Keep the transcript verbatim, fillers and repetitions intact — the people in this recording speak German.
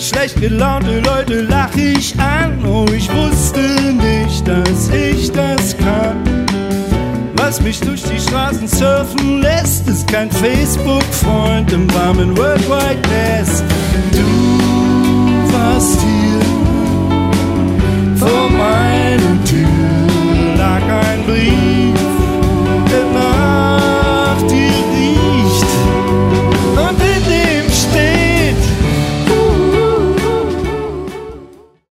Schlecht gelaunte Leute lach ich an. Oh, ich wusste nicht, dass ich das kann. Was mich durch die Straßen surfen lässt, ist kein Facebook-Freund im warmen World Wide Nest. Du